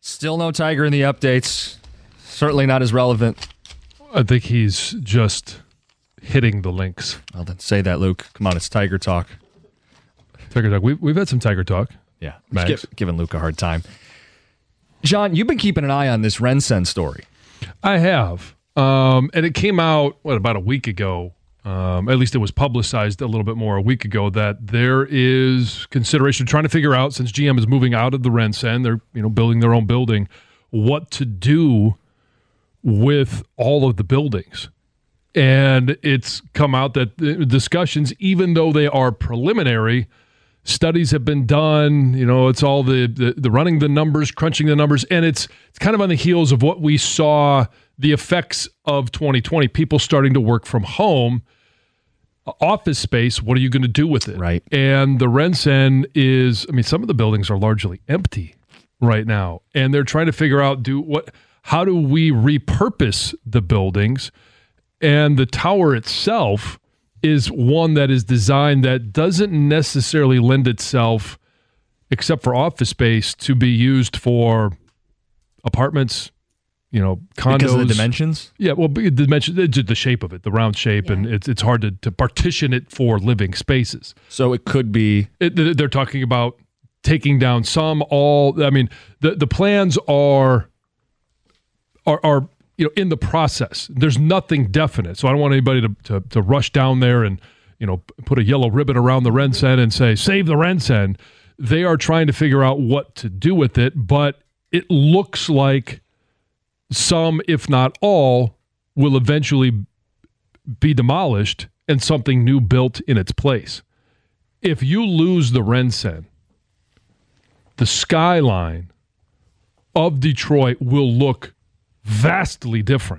Still no Tiger in the updates. Certainly not as relevant. I think he's just hitting the links. Well, then say that, Luke. Come on, it's Tiger Talk. Tiger Talk. We've had some Tiger Talk. Yeah, giving Luke a hard time. John, you've been keeping an eye on this RenCen story. I have. And it came out, about a week ago? At least it was publicized a little bit more a week ago that there is consideration trying to figure out, since GM is moving out of the RenCen, they're building their own building, what to do with all of the buildings. And it's come out that discussions, even though they are preliminary, studies have been done. It's all the running the numbers, crunching the numbers, and it's kind of on the heels of what we saw, the effects of 2020, people starting to work from home, office space. What are you going to do with it? Right. And the RenCen is, some of the buildings are largely empty right now, and they're trying to figure out how do we repurpose the buildings? And the tower itself is one that is designed that doesn't necessarily lend itself, except for office space, to be used for apartments, condos. Because of the dimensions? Yeah, well, the dimension, the shape of it, the round shape, and it's hard to partition it for living spaces. So it could be... They're talking about taking down the plans are in the process. There's nothing definite. So I don't want anybody to rush down there and, put a yellow ribbon around the RenCen and say, save the RenCen. They are trying to figure out what to do with it, but it looks like some, if not all, will eventually be demolished and something new built in its place. If you lose the RenCen, the skyline of Detroit will look vastly different.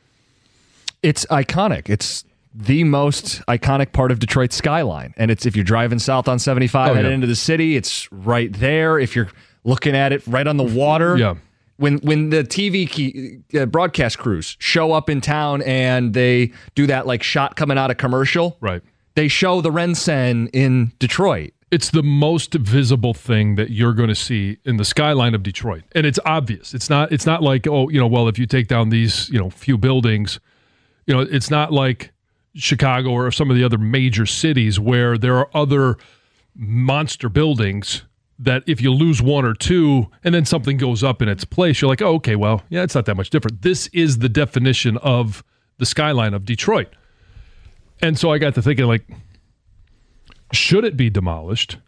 It's iconic. It's the most iconic part of Detroit's skyline. And it's, if you're driving south on 75 heading into the city, it's right there. If you're looking at it right on the water. Yeah. When the TV broadcast crews show up in town and they do that shot coming out of commercial, right? They show the RenCen in Detroit. It's the most visible thing that you're going to see in the skyline of Detroit. And it's obvious. It's not like, if you take down these, few buildings, it's not like Chicago or some of the other major cities where there are other monster buildings that if you lose one or two and then something goes up in its place, you're like, oh, okay, well, yeah, it's not that much different. This is the definition of the skyline of Detroit. And so I got to thinking, should it be demolished?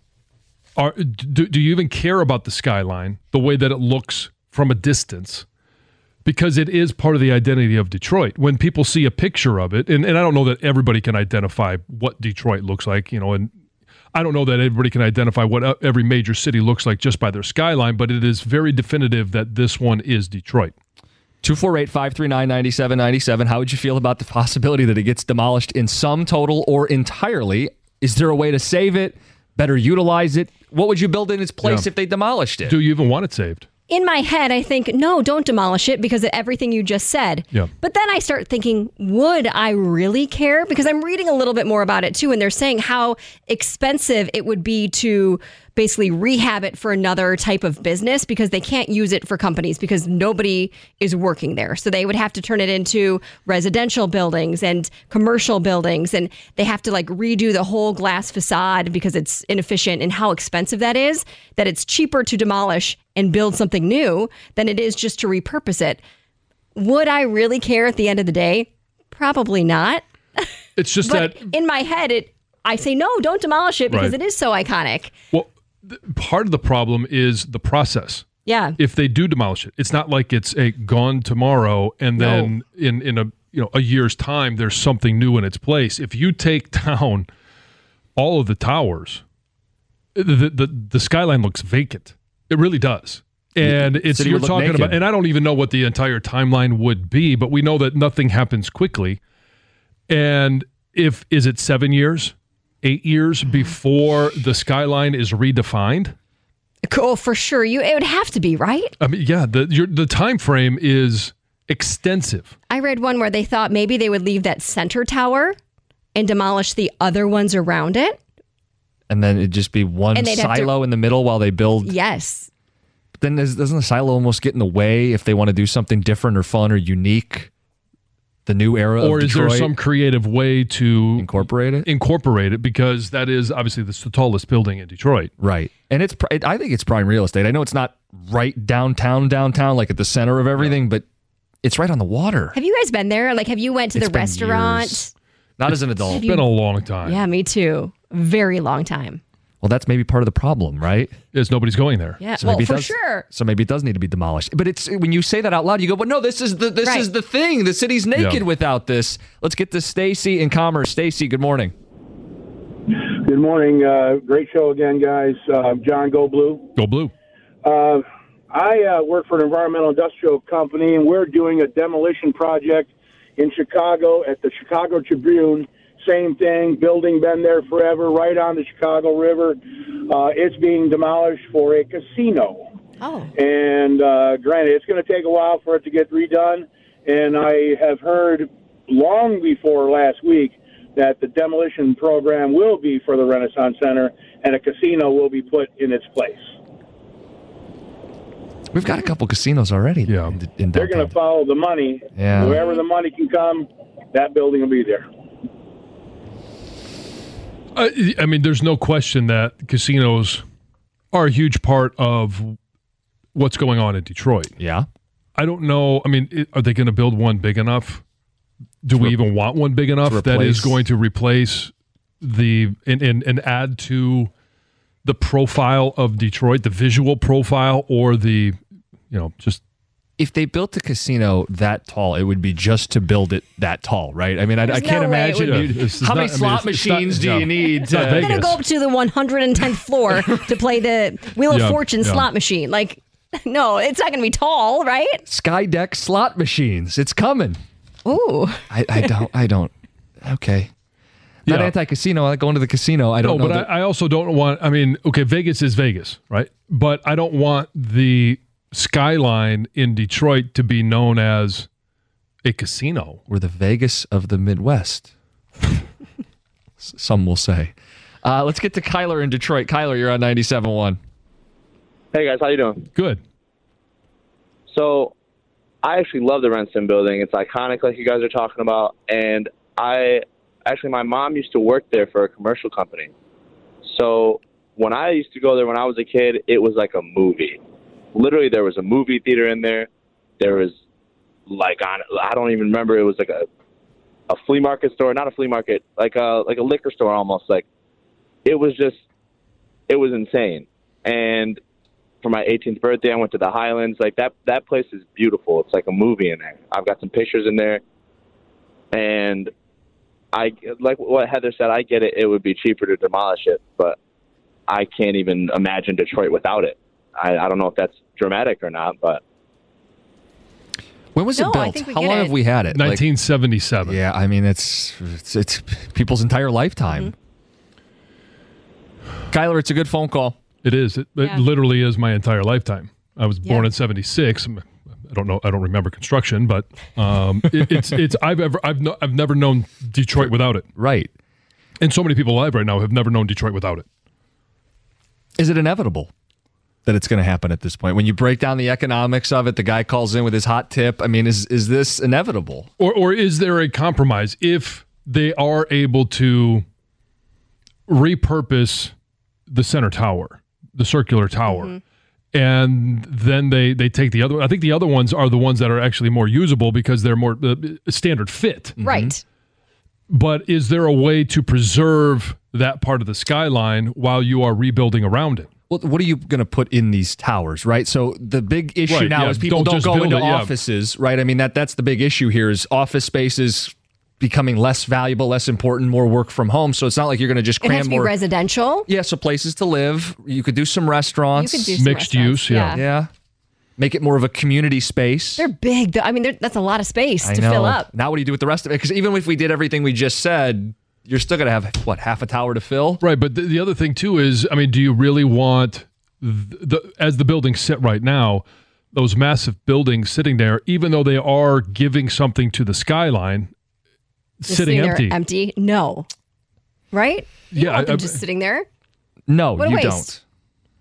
Do you even care about the skyline, the way that it looks from a distance? Because it is part of the identity of Detroit. When people see a picture of it, and I don't know that everybody can identify what Detroit looks like, and I don't know that everybody can identify what every major city looks like just by their skyline, but it is very definitive that this one is Detroit. 248-539-9797. How would you feel about the possibility that it gets demolished in some, total, or entirely? Is there a way to save it, better utilize it? What would you build in its place if they demolished it? Do you even want it saved? In my head, I think, no, don't demolish it because of everything you just said. Yeah. But then I start thinking, would I really care? Because I'm reading a little bit more about it too, and they're saying how expensive it would be to basically rehab it for another type of business because they can't use it for companies because nobody is working there. So they would have to turn it into residential buildings and commercial buildings, and they have to redo the whole glass facade because it's inefficient, and how expensive that is, that it's cheaper to demolish and build something new than it is just to repurpose it. Would I really care at the end of the day? Probably not. It's just but that in my head, I say, no, don't demolish it because it is so iconic. Well, part of the problem is the process. Yeah. If they do demolish it, it's not like it's gone tomorrow and then in a year's time there's something new in its place. If you take down all of the towers, the skyline looks vacant. It really does. And you're talking about, and I don't even know what the entire timeline would be, but we know that nothing happens quickly. And is it 7 years, 8 years before the skyline is redefined? Cool, for sure. It would have to be, right? The time frame is extensive. I read one where they thought maybe they would leave that center tower and demolish the other ones around it. And then it'd just be one silo in the middle while they build. Yes. Then doesn't the silo almost get in the way if they want to do something different or fun or unique? The new era or of Detroit? Or is there some creative way to incorporate it? Because that is obviously the tallest building in Detroit. Right. And I think it's prime real estate. I know it's not right downtown, like at the center of everything, but it's right on the water. Have you guys been there? Like, have you went to the restaurant? Years. Not as an adult. It's been a long time. Yeah, me too. Very long time. Well, that's maybe part of the problem, right? Is nobody's going there. Yeah, so well, for sure. So maybe it does need to be demolished. But it's when you say that out loud, you go, "But no, this is the thing. The city's naked without this." Let's get to Stacy in Commerce. Stacy, good morning. Good morning. Great show again, guys. John, go blue. Go blue. I work for an environmental industrial company, and we're doing a demolition project in Chicago at the Chicago Tribune. Same thing, building been there forever, right on the Chicago River. It's being demolished for a casino. Oh. And granted, it's going to take a while for it to get redone. And I have heard long before last week that the demolition program will be for the Renaissance Center and a casino will be put in its place. We've got a couple casinos already. Yeah. In They're going to follow the money. Yeah. Wherever the money can come, that building will be there. I mean, there's no question that casinos are a huge part of what's going on in Detroit. Yeah. I don't know. I mean, are they going to build one big enough? Do we even want one big enough that is going to replace and add to the profile of Detroit, the visual profile, or just... If they built a casino that tall, it would be just to build it that tall, right? I mean, I can't imagine. How many slot machines do you need? You're going to go up to the 110th floor to play the Wheel of Fortune slot machine. Like, no, it's not going to be tall, right? Skydeck slot machines. It's coming. Ooh. I don't. Okay. Not anti-casino. I like going to the casino. I don't know. But I also don't want, okay, Vegas is Vegas, right? But I don't want the skyline in Detroit to be known as a casino. We're the Vegas of the Midwest. Some will say. Let's get to Kyler in Detroit. Kyler, you're on 97.1. Hey guys, how you doing? Good. So I actually love the Renson building. It's iconic like you guys are talking about. And my mom used to work there for a commercial company. So when I used to go there when I was a kid, it was like a movie. Literally, there was a movie theater in there. There was, I don't even remember. It was like a flea market store, not a flea market, like a liquor store almost. Like, it was insane. And for my 18th birthday, I went to the Highlands. Like, that place is beautiful. It's like a movie in there. I've got some pictures in there. And I like what Heather said. I get it. It would be cheaper to demolish it, but I can't even imagine Detroit without it. I don't know if that's dramatic or not, but when was it built? How long have we had it? 1977. Yeah, I mean it's people's entire lifetime. Mm-hmm. Kyler, it's a good phone call. It is. It literally is my entire lifetime. I was born in 76. I don't know. I don't remember construction, but I've never known Detroit without it. Right. And so many people alive right now have never known Detroit without it. Is it inevitable that it's going to happen at this point? When you break down the economics of it, the guy calls in with his hot tip. I mean, is this inevitable? Or is there a compromise if they are able to repurpose the center tower, the circular tower, and then they take the other? I think the other ones are the ones that are actually more usable because they're more standard fit. Right. But is there a way to preserve that part of the skyline while you are rebuilding around it? Well, what are you going to put in these towers, right? So the big issue now is people don't go into offices, right? I mean, that's the big issue here is office spaces becoming less valuable, less important, more work from home. So it's not like you're going to just cram more. It has to be residential. Yeah, so places to live. You could do some restaurants. You could do some mixed use, yeah. Make it more of a community space. They're big. I mean, that's a lot of space to fill up. Now what do you do with the rest of it? Because even if we did everything we just said, you're still going to have, half a tower to fill? Right, but the other thing, too, is, I mean, do you really want, as the buildings sit right now, those massive buildings sitting there, even though they are giving something to the skyline, sitting empty? Empty? No. Right? You don't want them just sitting there? No, what a you waste. don't.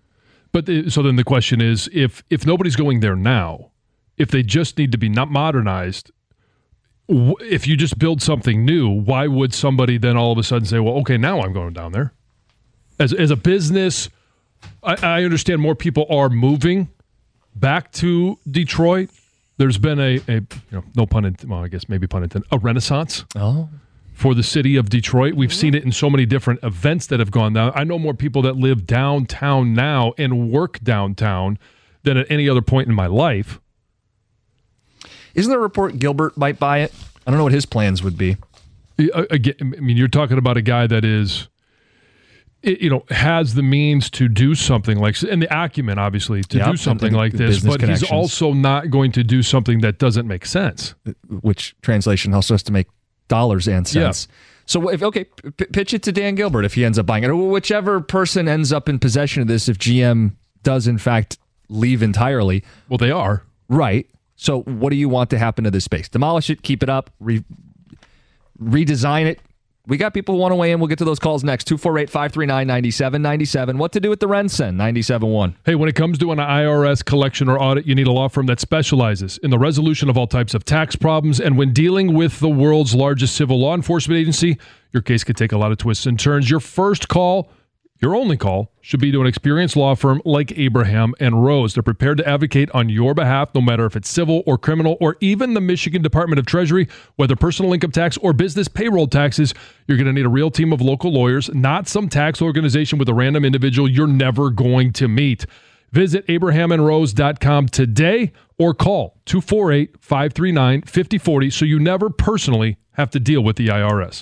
But so then the question is, if nobody's going there now, if they just need to be not modernized, if you just build something new, why would somebody then all of a sudden say, well, okay, now I'm going down there? As a business, I understand more people are moving back to Detroit. There's been a no pun intended, well, I guess maybe pun intended, a renaissance for the city of Detroit. We've seen it in so many different events that have gone down. I know more people that live downtown now and work downtown than at any other point in my life. Isn't there a report Gilbert might buy it? I don't know what his plans would be. Again, I mean, you're talking about a guy that is, has the means to do something like, and the acumen, obviously, to do something like this, but he's also not going to do something that doesn't make sense. Which translation also has to make dollars and cents. Yeah. So, pitch it to Dan Gilbert if he ends up buying it, or whichever person ends up in possession of this if GM does, in fact, leave entirely. Well, they are. Right. So what do you want to happen to this space? Demolish it, keep it up, redesign it. We got people who want to weigh in. We'll get to those calls next. 248-539-9797. What to do with the RenCen 97.1. Hey, when it comes to an IRS collection or audit, you need a law firm that specializes in the resolution of all types of tax problems. And when dealing with the world's largest civil law enforcement agency, your case could take a lot of twists and turns. Your first call, your only call, should be to an experienced law firm like Abraham and Rose. They're prepared to advocate on your behalf, no matter if it's civil or criminal, or even the Michigan Department of Treasury, whether personal income tax or business payroll taxes. You're going to need a real team of local lawyers, not some tax organization with a random individual you're never going to meet. Visit abrahamandrose.com today or call 248-539-5040 so you never personally have to deal with the IRS.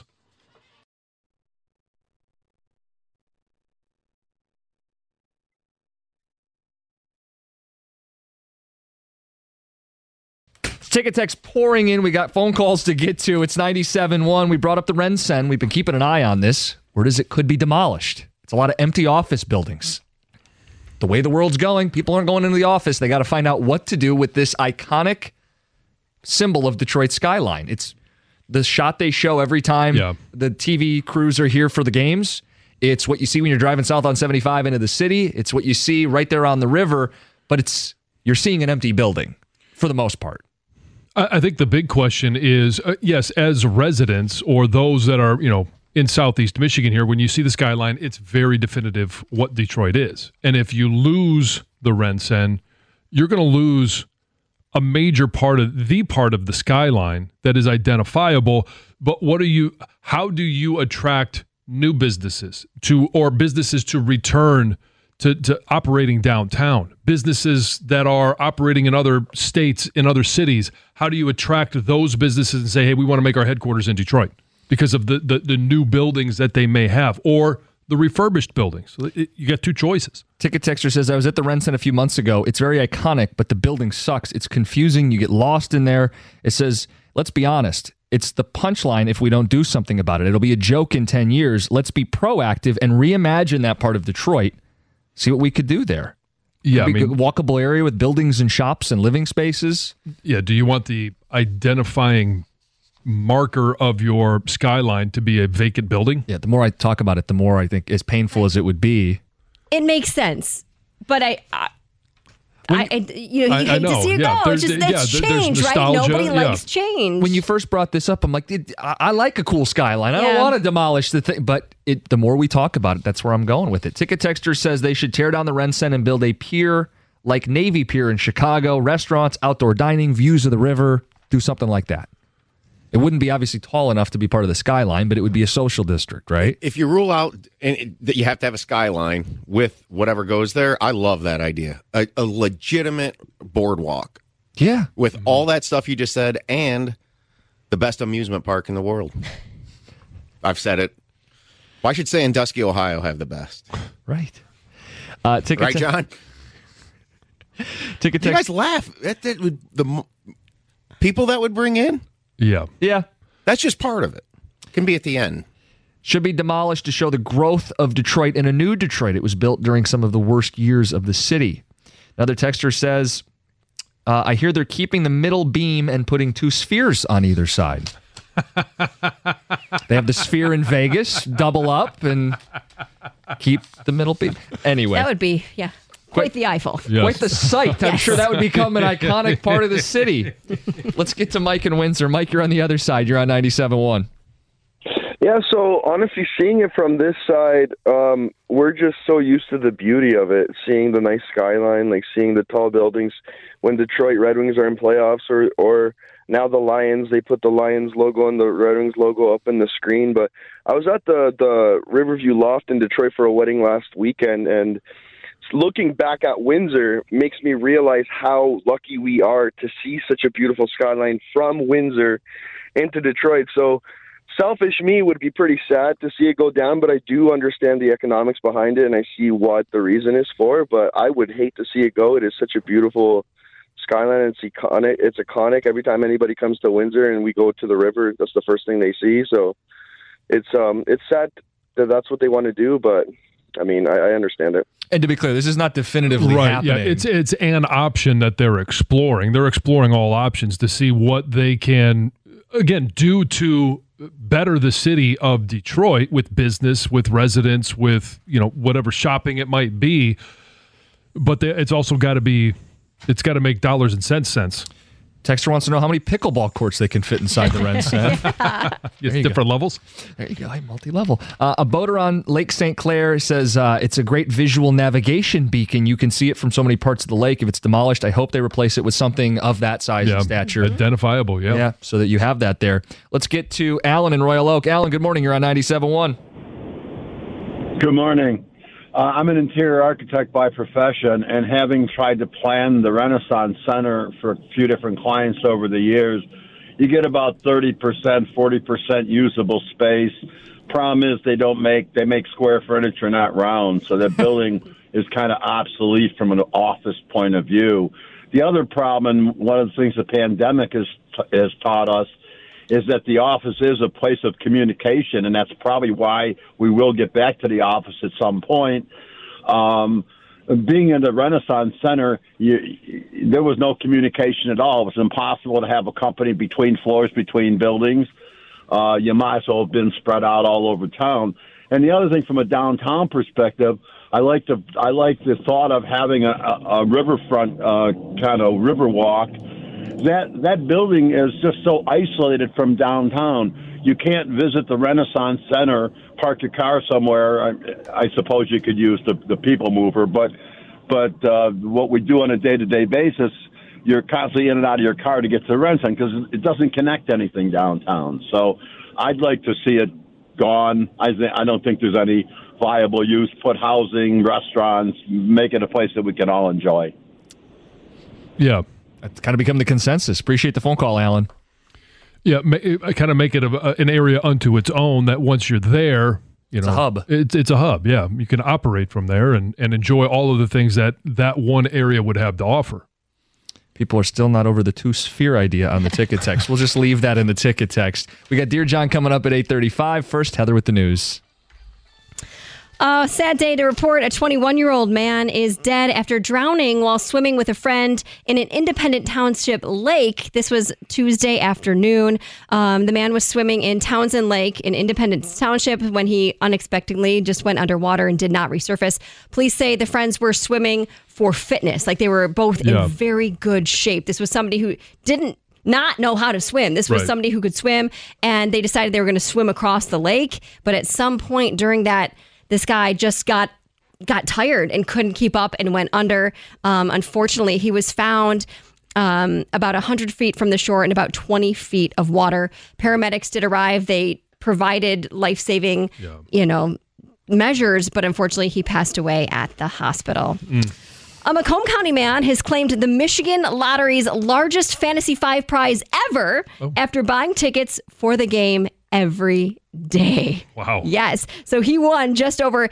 Ticket text pouring in. We got phone calls to get to. It's 97.1. We brought up the RenCen. We've been keeping an eye on this. Word is it could be demolished. It's a lot of empty office buildings. The way the world's going, people aren't going into the office. They got to find out what to do with this iconic symbol of Detroit skyline. It's the shot they show every time the TV crews are here for the games. It's what you see when you're driving south on 75 into the city. It's what you see right there on the river. But you're seeing an empty building for the most part. I think the big question is, yes, as residents or those that are, in Southeast Michigan here, when you see the skyline, it's very definitive what Detroit is. And if you lose the RenCen, you're going to lose a major part of the skyline that is identifiable. But how do you attract new businesses or businesses to return to operating downtown? Businesses that are operating in other states, in other cities, how do you attract those businesses and say, hey, we want to make our headquarters in Detroit because of the new buildings that they may have, or the refurbished buildings? So you got two choices. Ticket Texter says, I was at the RenCen a few months ago. It's very iconic, but the building sucks. It's confusing. You get lost in there. It says, let's be honest. It's the punchline if we don't do something about it. It'll be a joke in 10 years. Let's be proactive and reimagine that part of Detroit. See what we could do there. Yeah, a walkable area with buildings and shops and living spaces. Yeah, do you want the identifying marker of your skyline to be a vacant building? Yeah, the more I talk about it, the more I think, as painful as it would be. It makes sense, but you hate to see it go. It's just that's change, right? Nobody likes change. When you first brought this up, I'm like, I like a cool skyline. I don't want to demolish the thing, but the more we talk about it, that's where I'm going with it. Ticket Texter says they should tear down the RenCen and build a pier like Navy Pier in Chicago. Restaurants, outdoor dining, views of the river. Do something like that. It wouldn't be obviously tall enough to be part of the skyline, but it would be a social district, right? If you rule out that you have to have a skyline with whatever goes there, I love that idea. A legitimate boardwalk. Yeah. With all that stuff you just said and the best amusement park in the world. I've said it. Why should Sandusky, Ohio have the best? Right. Right, John? Ticket you guys laugh at the people that would bring in? Yeah. That's just part of it. It can be at the end. Should be demolished to show the growth of Detroit and a new Detroit. It was built during some of the worst years of the city. Another texter says, I hear they're keeping the middle beam and putting two spheres on either side. They have the sphere in Vegas, double up, and keep the middle beam. Anyway. That would be, Quite the Eiffel. Yes. Quite the sight. I'm sure that would become an iconic part of the city. Let's get to Mike in Windsor. Mike, you're on the other side. You're on 97.1. Yeah, so honestly, seeing it from this side, we're just so used to the beauty of it, seeing the nice skyline, like seeing the tall buildings. When Detroit Red Wings are in playoffs, or now the Lions, they put the Lions logo and the Red Wings logo up in the screen. But I was at the Riverview Loft in Detroit for a wedding last weekend, and looking back at Windsor makes me realize how lucky we are to see such a beautiful skyline from Windsor into Detroit. So selfish me would be pretty sad to see it go down, but I do understand the economics behind it, and I see what the reason is for, but I would hate to see it go. It is such a beautiful skyline. It's iconic. It's iconic. Every time anybody comes to Windsor and we go to the river, that's the first thing they see. So it's sad that that's what they want to do, but I mean, I understand it. And to be clear, this is not definitively happening. Yeah, it's an option that they're exploring. They're exploring all options to see what they can, again, do to better the city of Detroit with business, with residents, with, whatever shopping it might be. But it's also got to make dollars and cents sense. Texter wants to know how many pickleball courts they can fit inside the Ren Center. Yes, different levels. There you go, multi-level. A boater on Lake St. Clair says it's a great visual navigation beacon. You can see it from so many parts of the lake. If it's demolished, I hope they replace it with something of that size and stature. Identifiable, Yeah, so that you have that there. Let's get to Alan in Royal Oak. Alan, good morning. You're on 97.1. Good morning. I'm an interior architect by profession, and having tried to plan the Renaissance Center for a few different clients over the years, you get about 30%, 40% usable space. Problem is they make square furniture, not round, so that building is kind of obsolete from an office point of view. The other problem, and one of the things the pandemic has taught us, is that the office is a place of communication, and that's probably why we will get back to the office at some point. Being in the Renaissance Center, there was no communication at all. It was impossible to have a company between floors, between buildings. You might as well have been spread out all over town. And the other thing, from a downtown perspective, I like the thought of having a riverfront kind of river walk. That building is just so isolated from downtown. You can't visit the Renaissance Center, park your car somewhere. I suppose you could use the people mover, but what we do on a day-to-day basis, you're constantly in and out of your car to get to the Renaissance because it doesn't connect anything downtown. So I'd like to see it gone. I don't think there's any viable use. Put housing, restaurants, make it a place that we can all enjoy. Yeah. That's kind of become the consensus. Appreciate the phone call, Alan. Yeah, kind of make it an area unto its own that once you're there, it's a hub. It's a hub, yeah. You can operate from there and enjoy all of the things that one area would have to offer. People are still not over the two-sphere idea on the ticket text. We'll just leave that in the ticket text. We got Dear John coming up at 8:35. First, Heather with the news. Sad day to report. A 21-year-old man is dead after drowning while swimming with a friend in an Independent Township lake. This was Tuesday afternoon. The man was swimming in Townsend Lake in Independence Township when he unexpectedly just went underwater and did not resurface. Police say the friends were swimming for fitness. Like, they were both in very good shape. This was somebody who didn't not know how to swim. This was somebody who could swim, and they decided they were going to swim across the lake. But at some point during that, this guy just got tired and couldn't keep up and went under. Unfortunately, he was found about 100 feet from the shore in about 20 feet of water. Paramedics did arrive. They provided life-saving, measures, but unfortunately, he passed away at the hospital. A Macomb County man has claimed the Michigan Lottery's largest Fantasy 5 prize ever after buying tickets for the game every day. Wow. Yes. So he won just over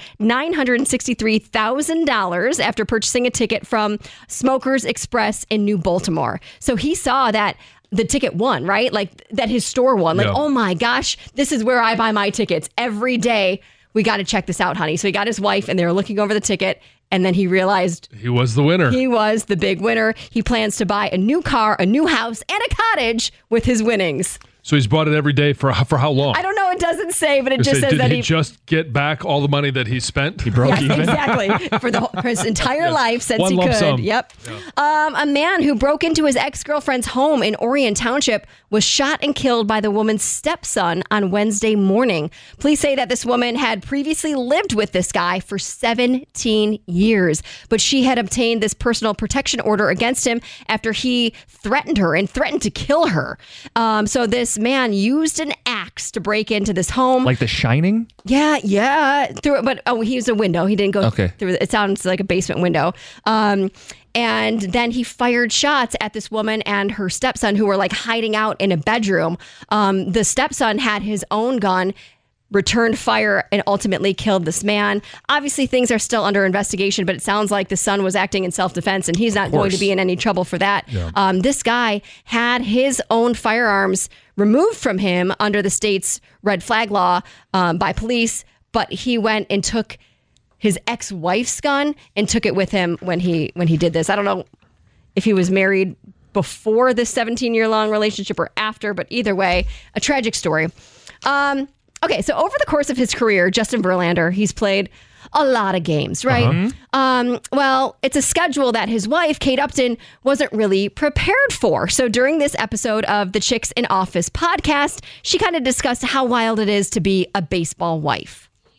$963,000 after purchasing a ticket from Smokers Express in New Baltimore. So he saw that the ticket won, right? Like, that his store won. Like, oh my gosh, this is where I buy my tickets every day. We got to check this out, honey. So he got his wife, and they were looking over the ticket, and then he realized he was the winner. He was the big winner. He plans to buy a new car, a new house, and a cottage with his winnings. So he's bought it every day for how long? I don't know. it doesn't say, but it just says did that he just get back all the money that he spent? He broke even. Exactly. For his entire life since One he lump could. sum. Yep. A man who broke into his ex-girlfriend's home in Orion Township was shot and killed by the woman's stepson on Wednesday morning. Police say that this woman had previously lived with this guy for 17 years, but she had obtained this personal protection order against him after he threatened her and threatened to kill her. So this man used an axe to break into this home. Like The Shining? Yeah. But he used a window. He didn't go through. It sounds like a basement window. And then he fired shots at this woman and her stepson, who were like hiding out in a bedroom. The stepson had his own gun, returned fire, and ultimately killed this man. Obviously, things are still under investigation, but it sounds like the son was acting in self-defense, and he's not going to be in any trouble for that. Yeah. This guy had his own firearms removed from him under the state's red flag law by police, but he went and took his ex-wife's gun and took it with him when he did this. I don't know if he was married before this 17-year-long relationship or after, but either way, a tragic story. Okay, so over the course of his career, Justin Verlander, he's played a lot of games, right? Well, it's a schedule that his wife, Kate Upton, wasn't really prepared for. So during this episode of the Chicks in Office podcast, she kind of discussed how wild it is to be a baseball wife.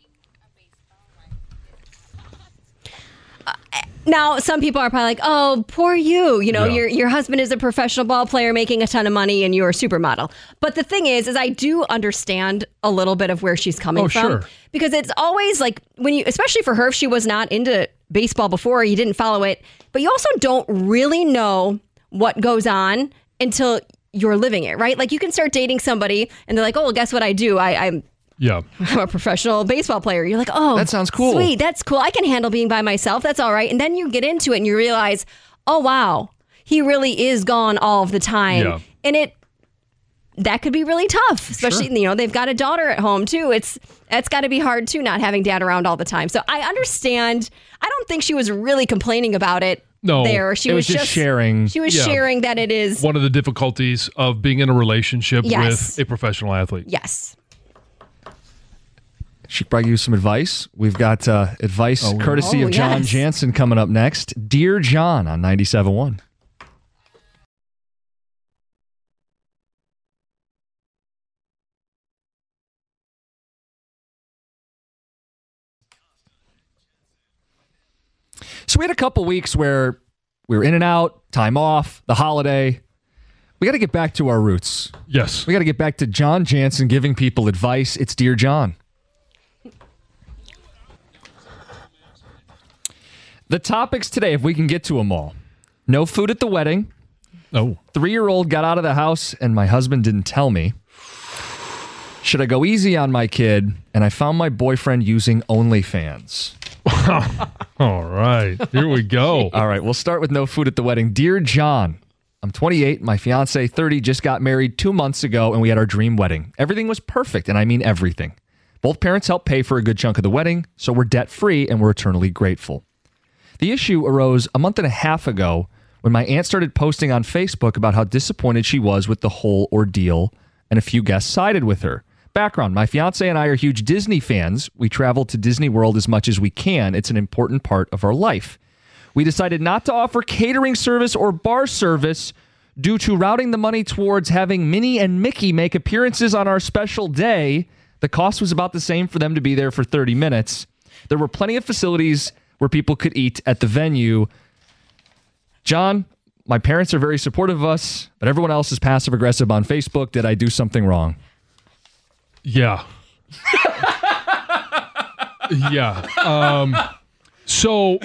Now, some people are probably like, oh, poor you. You know, your husband is a professional ball player making a ton of money and you're a supermodel. But the thing is I do understand a little bit of where she's coming from. Sure. Because it's always like when you, especially for her, if she was not into baseball before, you didn't follow it. But you also don't really know what goes on until you're living it, right? Like you can start dating somebody and they're like, oh, well, guess what I do? I'm a professional baseball player. You're like, oh, that sounds cool. Sweet, that's cool. I can handle being by myself. That's all right. And then you get into it and you realize, oh, wow, he really is gone all of the time. Yeah. And that could be really tough, especially, you know, they've got a daughter at home too. That's got to be hard too, not having dad around all the time. So I understand. I don't think she was really complaining about it. No, she was just sharing. She was sharing that it is one of the difficulties of being in a relationship with a professional athlete. Yes. She brought you some advice. We've got advice courtesy of John Jansen coming up next. Dear John on 97.1. So we had a couple weeks where we were in and out, time off, the holiday. We got to get back to our roots. Yes. We got to get back to John Jansen giving people advice. It's Dear John. The topics today, if we can get to them all. No food at the wedding. Oh. 3-year-old got out of the house and my husband didn't tell me. Should I go easy on my kid? And I found my boyfriend using OnlyFans. All right. Here we go. All right. We'll start with no food at the wedding. Dear John, I'm 28. My fiance, 30, just got married 2 months ago and we had our dream wedding. Everything was perfect. And I mean everything. Both parents helped pay for a good chunk of the wedding. So we're debt free and we're eternally grateful. The issue arose a month and a half ago when my aunt started posting on Facebook about how disappointed she was with the whole ordeal, and a few guests sided with her. Background, my fiance and I are huge Disney fans. We travel to Disney World as much as we can. It's an important part of our life. We decided not to offer catering service or bar service due to routing the money towards having Minnie and Mickey make appearances on our special day. The cost was about the same for them to be there for 30 minutes. There were plenty of facilities where people could eat at the venue. John, my parents are very supportive of us, but everyone else is passive-aggressive on Facebook. Did I do something wrong? Yeah. So,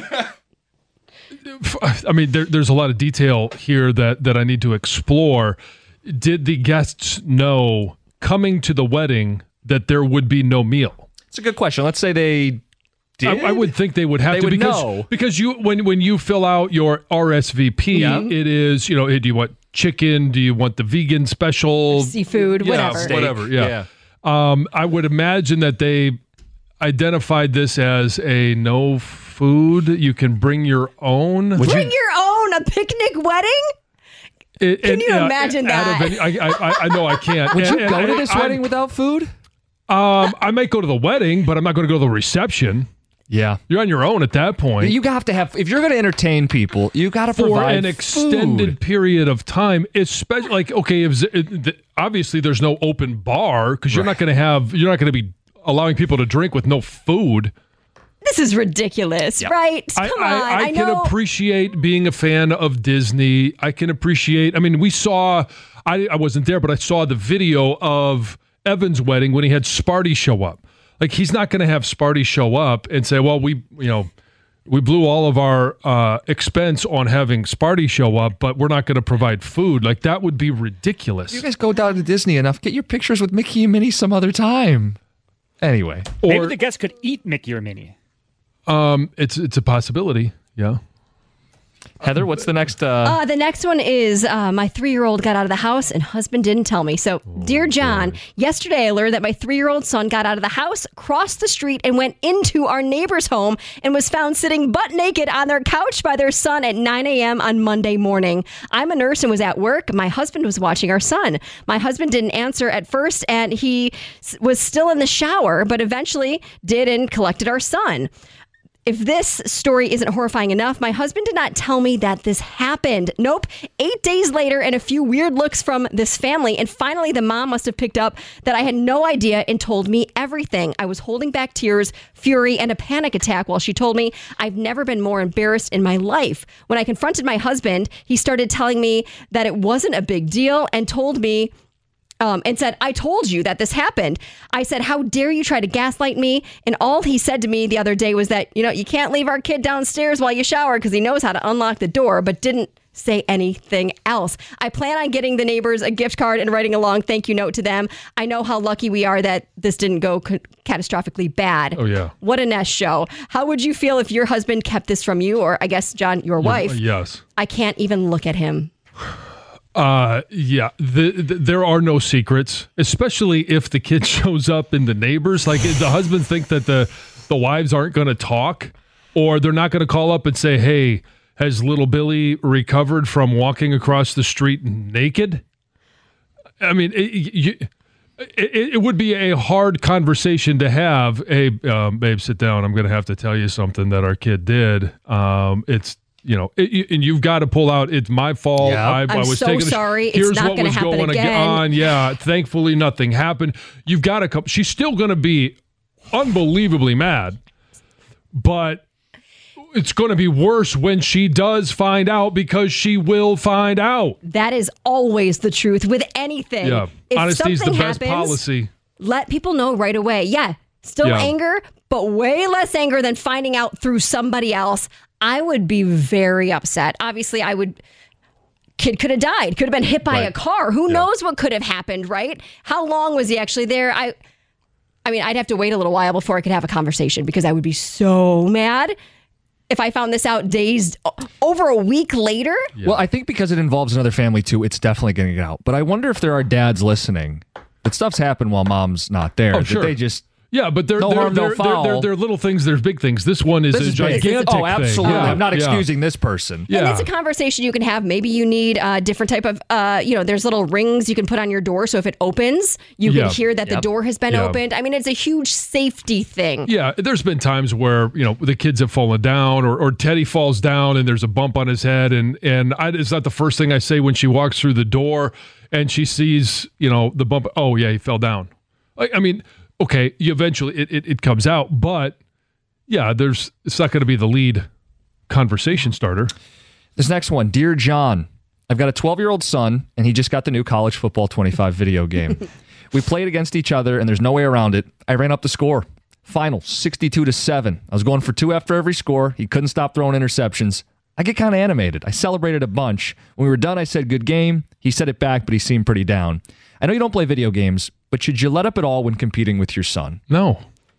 I mean, there's a lot of detail here that I need to explore. Did the guests know coming to the wedding that there would be no meal? It's a good question. Let's say they did. I would think they would have they to would because know. Because you when you fill out your RSVP, it is, you know, do you want chicken? Do you want the vegan special? Seafood, whatever. Steak. Whatever, yeah. I would imagine that they identified this as a no food. You can bring your own. Bring your own, a picnic wedding? Can you imagine that? I know I can't. Would you go to this wedding without food? I might go to the wedding, but I'm not going to go to the reception. Yeah. You're on your own at that point. You have to have, if you're going to entertain people, you got to for provide an extended food. period of time, especially like, okay, obviously there's no open bar because you're not going to be allowing people to drink with no food. This is ridiculous, right? Come on. I can appreciate being a fan of Disney. I can appreciate, we saw, I wasn't there, but I saw the video of Evan's wedding when he had Sparty show up. Like, he's not going to have Sparty show up and say, well, we blew all of our expense on having Sparty show up, but we're not going to provide food. Like, that would be ridiculous. You guys go down to Disney enough. Get your pictures with Mickey and Minnie some other time. Anyway. Maybe the guests could eat Mickey or Minnie. It's a possibility, yeah. Heather, what's the next? The next one is my 3-year-old got out of the house and husband didn't tell me. So, dear John, yesterday I learned that my 3-year-old son got out of the house, crossed the street, and went into our neighbor's home and was found sitting butt naked on their couch by their son at 9 a.m. on Monday morning. I'm a nurse and was at work. My husband was watching our son. My husband didn't answer at first, and he was still in the shower, but eventually did and collected our son. If this story isn't horrifying enough, my husband did not tell me that this happened. Nope. 8 days later and a few weird looks from this family. And finally, the mom must have picked up that I had no idea and told me everything. I was holding back tears, fury, and a panic attack while she told me I've never been more embarrassed in my life. When I confronted my husband, he started telling me that it wasn't a big deal and told me and said, I told you that this happened. I said, how dare you try to gaslight me? And all he said to me the other day was that, you can't leave our kid downstairs while you shower because he knows how to unlock the door, but didn't say anything else. I plan on getting the neighbors a gift card and writing a long thank you note to them. I know how lucky we are that this didn't go catastrophically bad. Oh, yeah. What a nest show. How would you feel if your husband kept this from you? Or I guess, John, your wife. Yes. I can't even look at him. There are no secrets, especially if the kid shows up in the neighbors. Like, the husbands think that the wives aren't going to talk, or they're not going to call up and say, hey, has little Billy recovered from walking across the street naked? I mean, it would be a hard conversation to have. Hey, babe, sit down. I'm going to have to tell you something that our kid did. It's, and you've got to pull out, it's my fault. Yeah. I was so sorry. It's not going to happen again. Yeah, thankfully nothing happened. You've got to come. She's still going to be unbelievably mad, but it's going to be worse when she does find out, because she will find out. That is always the truth with anything. Yeah, if honesty is the best happens, policy. Let people know right away. Yeah, still anger, but way less anger than finding out through somebody else. I would be very upset. Obviously, kid could have died, could have been hit by a car. Who knows what could have happened, right? How long was he actually there? I mean, I'd have to wait a little while before I could have a conversation, because I would be so mad if I found this out over a week later. Yeah. Well, I think because it involves another family too, it's definitely going to get out. But I wonder if there are dads listening that stuff's happened while mom's not there. Oh, sure. They just... Yeah, but they're little things. There's big things. This one is a gigantic thing. Oh, absolutely. Yeah. I'm not excusing this person. And it's a conversation you can have. Maybe you need a different type of, there's little rings you can put on your door. So if it opens, you can hear that the door has been opened. I mean, it's a huge safety thing. Yeah, there's been times where, the kids have fallen down, or Teddy falls down and there's a bump on his head. And it's not the first thing I say when she walks through the door and she sees, the bump. Oh, yeah, he fell down. Okay, eventually it comes out, but yeah, it's not going to be the lead conversation starter. This next one, Dear John, I've got a 12-year-old son, and he just got the new College Football 25 video game. We played against each other, and there's no way around it. I ran up the score. Final, 62-7. I was going for 2 after every score. He couldn't stop throwing interceptions. I get kind of animated. I celebrated a bunch. When we were done, I said, good game. He said it back, but he seemed pretty down. I know you don't play video games, but should you let up at all when competing with your son? No,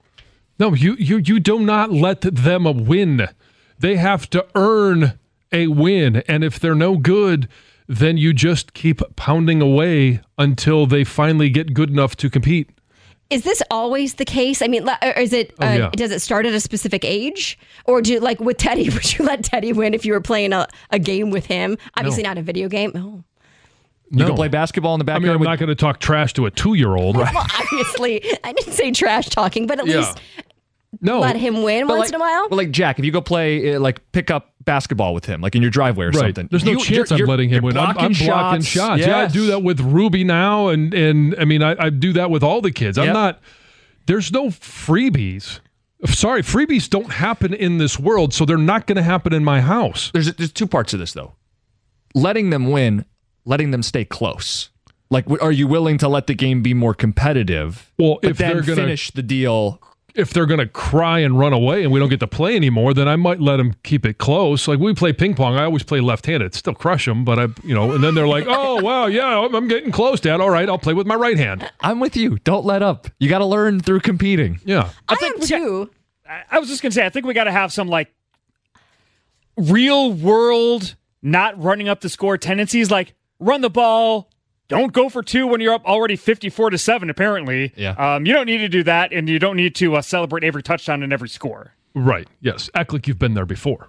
you do not let them win. They have to earn a win. And if they're no good, then you just keep pounding away until they finally get good enough to compete. Is this always the case? I mean, is it? Does it start at a specific age, or do you, like with Teddy? Would you let Teddy win if you were playing a game with him? Obviously, not a video game. Oh. You can play basketball in the backyard. I mean, I'm not going to talk trash to a 2-year-old. Well, obviously, I didn't say trash talking, but at least let him win once in a while. Well, like Jack, if you go play, pick up basketball with him, like in your driveway or something. There's no chance I'm letting him win. I'm blocking shots. Yes. Yeah, I do that with Ruby now, and I mean, I do that with all the kids. I'm not. There's no freebies. Sorry, freebies don't happen in this world, so they're not going to happen in my house. There's two parts to this, though. Letting them win, letting them stay close. Like, are you willing to let the game be more competitive? Well, but if then they're going to finish the deal. If they're going to cry and run away and we don't get to play anymore, then I might let them keep it close. Like we play ping pong, I always play left-handed. Still crush them, but and then they're like, "Oh, wow, yeah, I'm getting close, Dad. All right, I'll play with my right hand." I'm with you. Don't let up. You got to learn through competing. Yeah. I am too. I was just going to say, I think we got to have some like real world, not running up the score tendencies, like run the ball. Don't go for 2 when you're up already 54-7, apparently. Yeah. You don't need to do that, and you don't need to celebrate every touchdown and every score. Right. Yes. Act like you've been there before.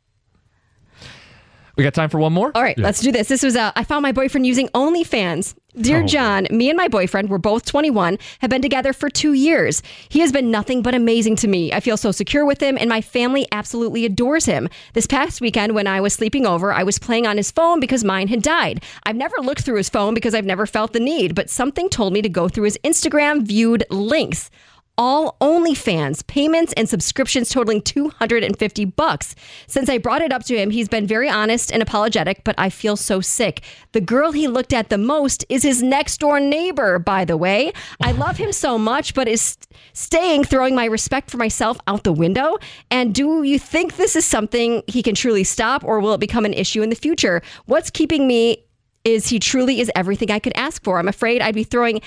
We got time for one more? All right, let's do this. This was I found my boyfriend using OnlyFans. Dear John, me and my boyfriend, we're both 21, have been together for 2 years. He has been nothing but amazing to me. I feel so secure with him, and my family absolutely adores him. This past weekend, when I was sleeping over, I was playing on his phone because mine had died. I've never looked through his phone because I've never felt the need, but something told me to go through his Instagram viewed links. All OnlyFans payments and subscriptions totaling $250. Since I brought it up to him, he's been very honest and apologetic, but I feel so sick. The girl he looked at the most is his next door neighbor, by the way. I love him so much, but is throwing my respect for myself out the window. And do you think this is something he can truly stop, or will it become an issue in the future? What's keeping me is he truly is everything I could ask for. I'm afraid I'd be throwing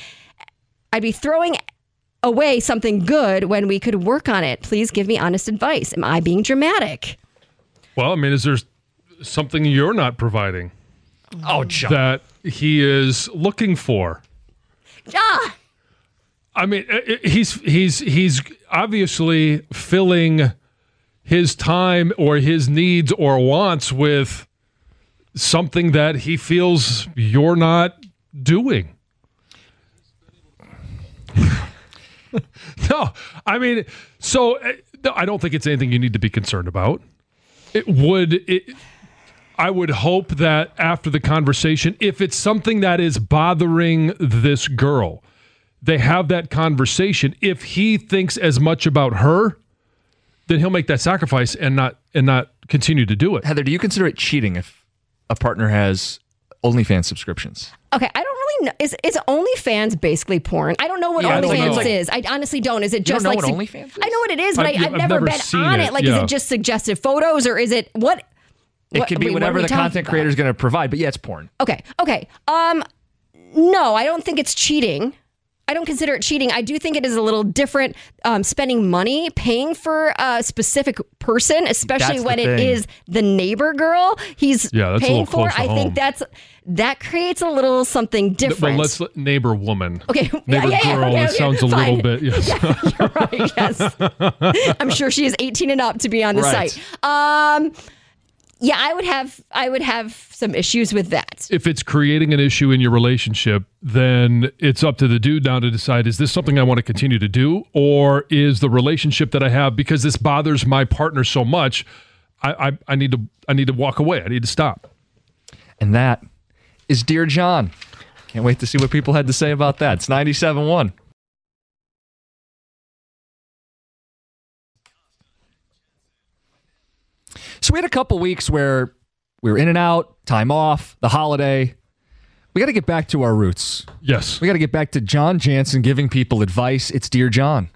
away something good when we could work on it. Please give me honest advice. Am I being dramatic? Well, I mean, is there something you're not providing? Oh, John. That he is looking for? John! I mean, he's obviously filling his time or his needs or wants with something that he feels you're not doing. No, I mean, so I don't think it's anything you need to be concerned about. I would hope that after the conversation, if it's something that is bothering this girl, they have that conversation. If he thinks as much about her, then he'll make that sacrifice and not continue to do it. Heather, do you consider it cheating if a partner has OnlyFans subscriptions? Okay, I don't really know. Is OnlyFans basically porn? I don't know what OnlyFans is. I honestly don't. Is it just you don't like know what OnlyFans is? I know what it is, but I've never been on it. Like, is it just suggestive photos, or is it what? It could be whatever the content creator is going to provide, but yeah, it's porn. Okay. No, I don't think it's cheating. I don't consider it cheating. I do think it is a little different spending money, paying for a specific person, especially when it is the neighbor girl he's paying for. I think that creates a little something different. Well, let's neighbor woman. Okay. Neighbor girl, that sounds a little bit, yes. Yeah, you're right, yes. I'm sure she is 18 and up to be on the site. Yeah, I would have some issues with that. If it's creating an issue in your relationship, then it's up to the dude now to decide, is this something I want to continue to do? Or is the relationship that I have, because this bothers my partner so much, I need to walk away. I need to stop. And that is Dear John. Can't wait to see what people had to say about that. It's 97.1. So we had a couple weeks where we were in and out, time off, the holiday. We got to get back to our roots. Yes. We got to get back to John Jansen giving people advice. It's Dear John.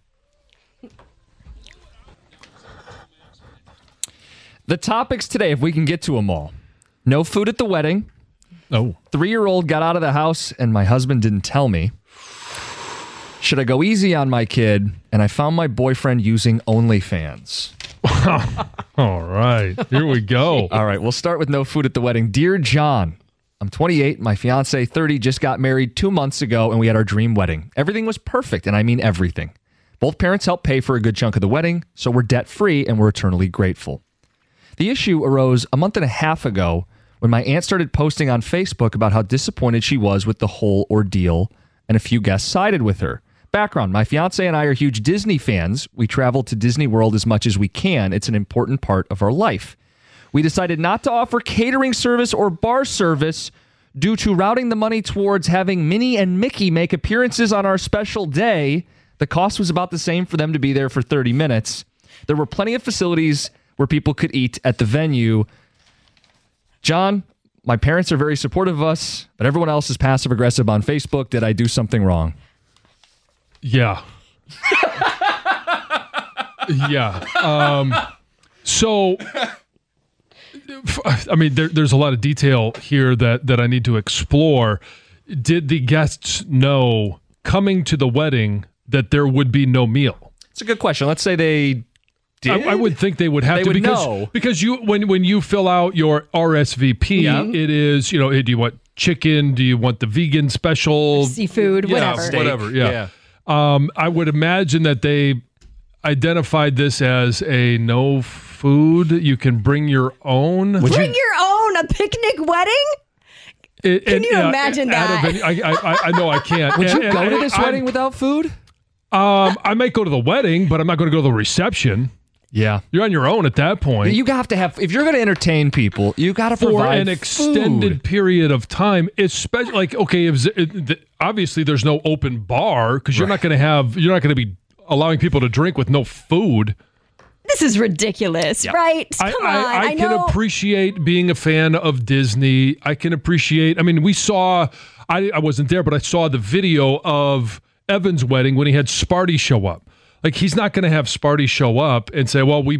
The topics today, if we can get to them all. No food at the wedding. Oh. 3-year-old got out of the house and my husband didn't tell me. Should I go easy on my kid? And I found my boyfriend using OnlyFans. All right, here we go. All right, we'll start with no food at the wedding. Dear John, I'm 28. My fiance, 30, just got married 2 months ago, and we had our dream wedding. Everything was perfect, and I mean everything. Both parents helped pay for a good chunk of the wedding, so we're debt-free, and we're eternally grateful. The issue arose a month and a half ago when my aunt started posting on Facebook about how disappointed she was with the whole ordeal, and a few guests sided with her. Background: my fiance and I are huge Disney fans. We travel to Disney World as much as we can. It's an important part of our life. We decided not to offer catering service or bar service due to routing the money towards having Minnie and Mickey make appearances on our special day. The cost was about the same for them to be there for 30 minutes. There were plenty of facilities where people could eat at the venue. John, my parents are very supportive of us, but everyone else is passive-aggressive on Facebook. Did I do something wrong? Yeah. Yeah. So, I mean, there's a lot of detail here that I need to explore. Did the guests know coming to the wedding that there would be no meal? It's a good question. Let's say they did. I would think they would have to, because you when you fill out your RSVP, it is, do you want chicken? Do you want the vegan special? Seafood, whatever. Steak. Whatever, yeah. I would imagine that they identified this as a no food. You can bring your own. Bring your own? A picnic wedding? Can you imagine that? I know I can't. Would you go to this wedding without food? I might go to the wedding, but I'm not going to go to the reception. Yeah. You're on your own at that point. You have to have, if you're going to entertain people, you got to provide for an extended period of time, especially like, okay, obviously there's no open bar because you're not going to be allowing people to drink with no food. This is ridiculous, right? Come on. I can appreciate being a fan of Disney. I can appreciate, we saw, I wasn't there, but I saw the video of Evan's wedding when he had Sparty show up. Like, he's not going to have Sparty show up and say, well, we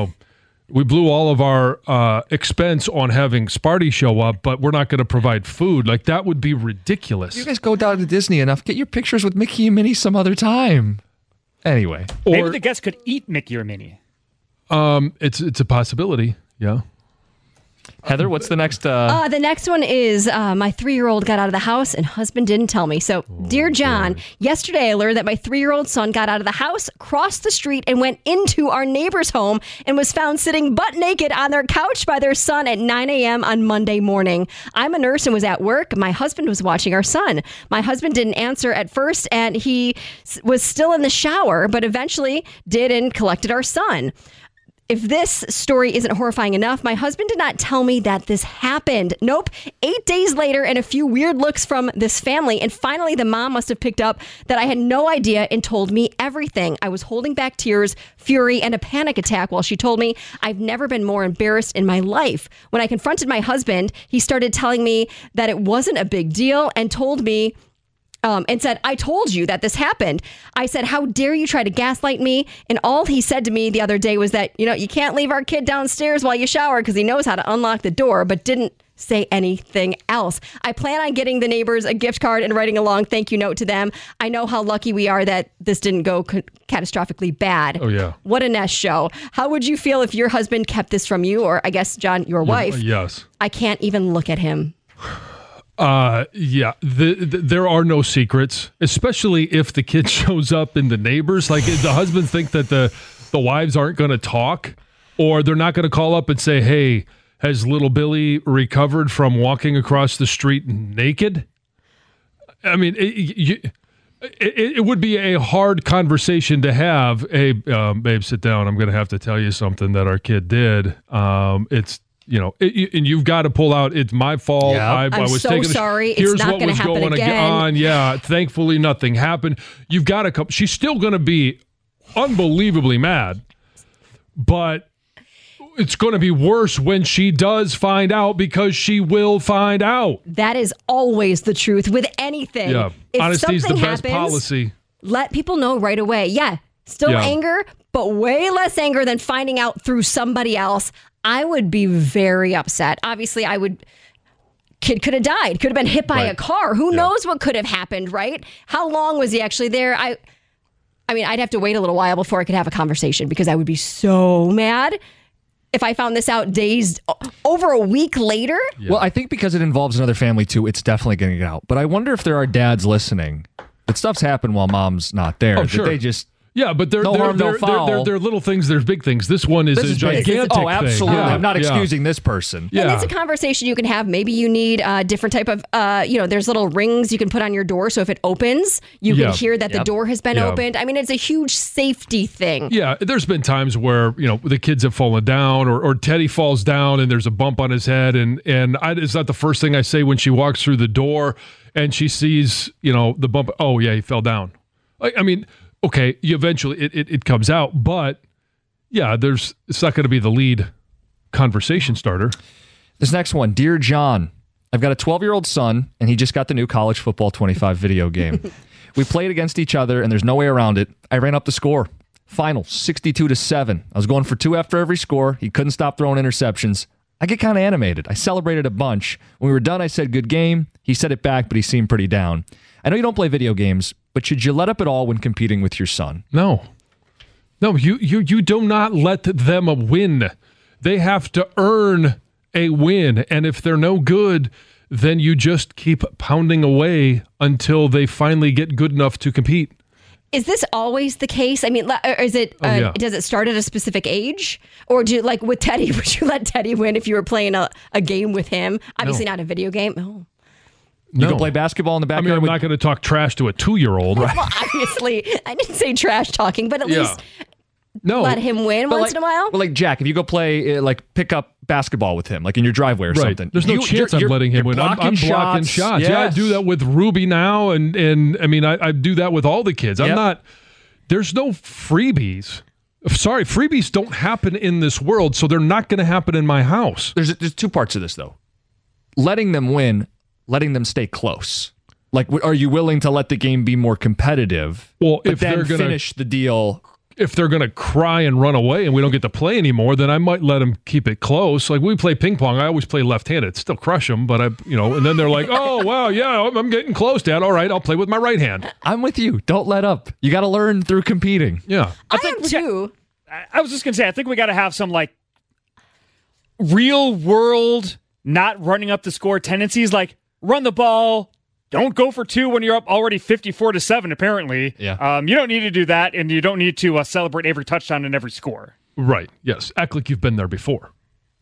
blew all of our expense on having Sparty show up, but we're not going to provide food. Like, that would be ridiculous. You guys go down to Disney enough. Get your pictures with Mickey and Minnie some other time. Anyway. Maybe the guests could eat Mickey or Minnie. It's a possibility, yeah. Heather, what's the next? The next one is my 3-year-old got out of the house and husband didn't tell me. So, dear John, yesterday I learned that my 3-year-old son got out of the house, crossed the street, and went into our neighbor's home and was found sitting butt naked on their couch by their son at 9 a.m. on Monday morning. I'm a nurse and was at work. My husband was watching our son. My husband didn't answer at first, and he was still in the shower, but eventually did and collected our son. If this story isn't horrifying enough, my husband did not tell me that this happened. Nope. 8 days later and a few weird looks from this family. And finally, the mom must have picked up that I had no idea and told me everything. I was holding back tears, fury, and a panic attack while she told me I've never been more embarrassed in my life. When I confronted my husband, he started telling me that it wasn't a big deal and told me and said, I told you that this happened. I said, how dare you try to gaslight me? And all he said to me the other day was that, you can't leave our kid downstairs while you shower because he knows how to unlock the door, but didn't say anything else. I plan on getting the neighbors a gift card and writing a long thank you note to them. I know how lucky we are that this didn't go catastrophically bad. Oh, yeah. What a nest show. How would you feel if your husband kept this from you? Or I guess, John, your wife? Yes. I can't even look at him. Yeah, there are no secrets, especially if the kid shows up in the neighbors. Like, the husbands think that the wives aren't going to talk, or they're not going to call up and say, hey, has little Billy recovered from walking across the street naked? I mean, it would be a hard conversation to have. Hey, babe, sit down. I'm going to have to tell you something that our kid did. It's, and you've got to pull out, it's my fault. Yeah. I was so sorry. It's not going to happen again. Yeah, thankfully nothing happened. You've got to come. She's still going to be unbelievably mad, but it's going to be worse when she does find out, because she will find out. That is always the truth with anything. Yeah, honesty is the best policy. Let people know right away. Yeah, still anger, but way less anger than finding out through somebody else. I would be very upset. Obviously, kid could have died, could have been hit by a car. Who knows what could have happened, right? How long was he actually there? I mean, I'd have to wait a little while before I could have a conversation, because I would be so mad if I found this out over a week later. Yeah. Well, I think because it involves another family too, it's definitely going to get out. But I wonder if there are dads listening. That stuff's happened while mom's not there. Oh, sure. They just Yeah, but they're little things. There's big things. This one is a gigantic thing. Oh, absolutely. Yeah. I'm not excusing this person. Yeah. And it's a conversation you can have. Maybe you need a different type of, there's little rings you can put on your door. So if it opens, you can hear that the door has been opened. I mean, it's a huge safety thing. Yeah, there's been times where, the kids have fallen down or Teddy falls down and there's a bump on his head. And it's not the first thing I say when she walks through the door and she sees, the bump. Oh, yeah, he fell down. I mean, okay, eventually it comes out, but yeah, it's not going to be the lead conversation starter. This next one, Dear John, I've got a 12-year-old son, and he just got the new College Football 25 video game. We played against each other, and there's no way around it. I ran up the score. Final, 62-7. I was going for 2 after every score. He couldn't stop throwing interceptions. I get kind of animated. I celebrated a bunch. When we were done, I said, good game. He said it back, but he seemed pretty down. I know you don't play video games, but should you let up at all when competing with your son? No, you do not let them win. They have to earn a win, and if they're no good, then you just keep pounding away until they finally get good enough to compete. Is this always the case? I mean, is it? Does it start at a specific age, or do you, like with Teddy? Would you let Teddy win if you were playing a game with him? Obviously, not a video game. Oh. You can play basketball in the backyard. I'm not going to talk trash to a 2-year-old. Right. Well, obviously, I didn't say trash talking, but at least let him win once in a while. Well, like Jack, if you go play, pick up basketball with him, like in your driveway or something. There's no chance I'm letting him win. I'm blocking shots. Yes. Yeah, I do that with Ruby now, and I mean, I do that with all the kids. I'm not. There's no freebies. Sorry, freebies don't happen in this world, so they're not going to happen in my house. There's 2 parts to this, though. Letting them win, letting them stay close. Like, are you willing to let the game be more competitive? Well, if they're going to finish the deal. If they're going to cry and run away and we don't get to play anymore, then I might let them keep it close. Like we play ping pong, I always play left-handed. Still crush them, but and then they're like, "Oh, wow, yeah, I'm getting close, Dad. All right, I'll play with my right hand." I'm with you. Don't let up. You got to learn through competing. Yeah, I think too. I was just going to say, I think we got to have some like real world, not running up the score tendencies, like run the ball. Don't go for 2 when you're up already 54-7, apparently. Yeah. You don't need to do that, and you don't need to celebrate every touchdown and every score. Right, yes. Act like you've been there before.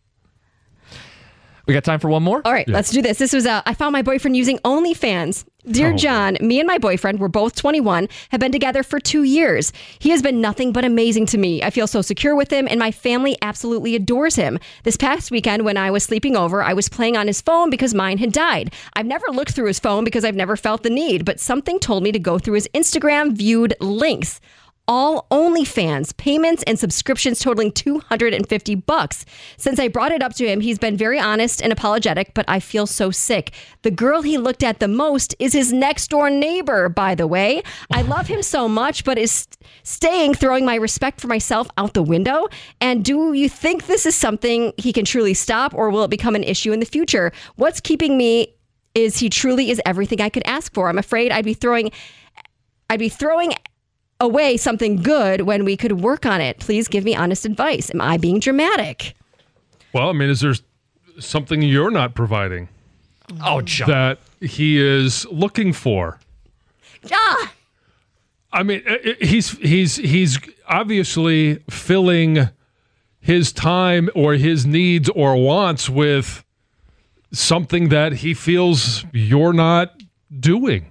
We got time for one more? All right, let's do this. This was I found my boyfriend using OnlyFans. Dear John, me and my boyfriend, we're both 21, have been together for 2 years. He has been nothing but amazing to me. I feel so secure with him, and my family absolutely adores him. This past weekend, when I was sleeping over, I was playing on his phone because mine had died. I've never looked through his phone because I've never felt the need, but something told me to go through his Instagram viewed links. All OnlyFans payments and subscriptions totaling $250. Since I brought it up to him, he's been very honest and apologetic, but I feel so sick. The girl he looked at the most is his next door neighbor, by the way. I love him so much, but is throwing my respect for myself out the window. And do you think this is something he can truly stop, or will it become an issue in the future? What's keeping me is he truly is everything I could ask for. I'm afraid I'd be throwing away something good when we could work on it. Please give me honest advice. Am I being dramatic? Well, I mean, is there something you're not providing? Oh, John. That he is looking for? Ah! I mean, he's obviously filling his time or his needs or wants with something that he feels you're not doing.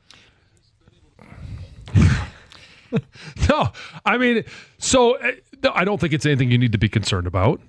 No, I mean, so I don't think it's anything you need to be concerned about.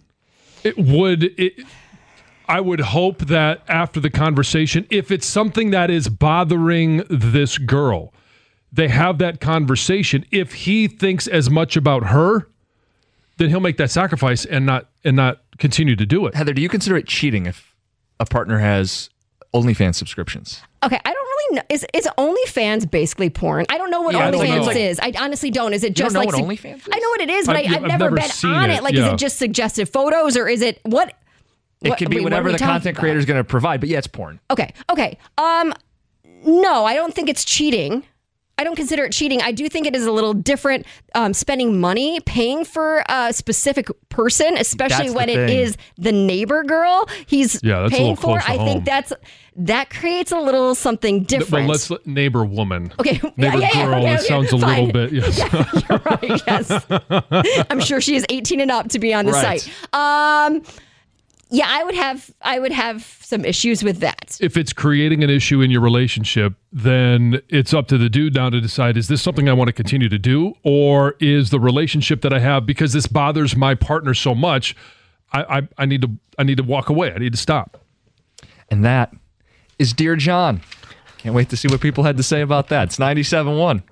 I would hope that after the conversation, if it's something that is bothering this girl, they have that conversation. If he thinks as much about her, then he'll make that sacrifice and not continue to do it. Heather, do you consider it cheating if a partner has OnlyFans subscriptions? Okay, I don't really know. Is OnlyFans basically porn? I don't know what OnlyFans is. I honestly don't. Is it just you don't like know what OnlyFans is? I know what it is, but I've never been on it. Like, is it just suggestive photos, or is it what? It could be whatever the content creator is going to provide, but yeah, it's porn. Okay. No, I don't think it's cheating. don't consider it cheating. I do think it is a little different spending money, paying for a specific person, especially when it is the neighbor girl he's that's paying a little for. close to I think home. that creates a little something different. Well, let's neighbor woman. Okay. Neighbor girl, it sounds a fine. little bit. Yes. Yeah, you're right. Yes. I'm sure she is 18 and up to be on the Right. site. Yeah, I would have some issues with that. If it's creating an issue in your relationship, then it's up to the dude now to decide, is this something I want to continue to do? Or is the relationship that I have, because this bothers my partner so much, I need to walk away. I need to stop. And that is Dear John. Can't wait to see what people had to say about that. It's 97.1.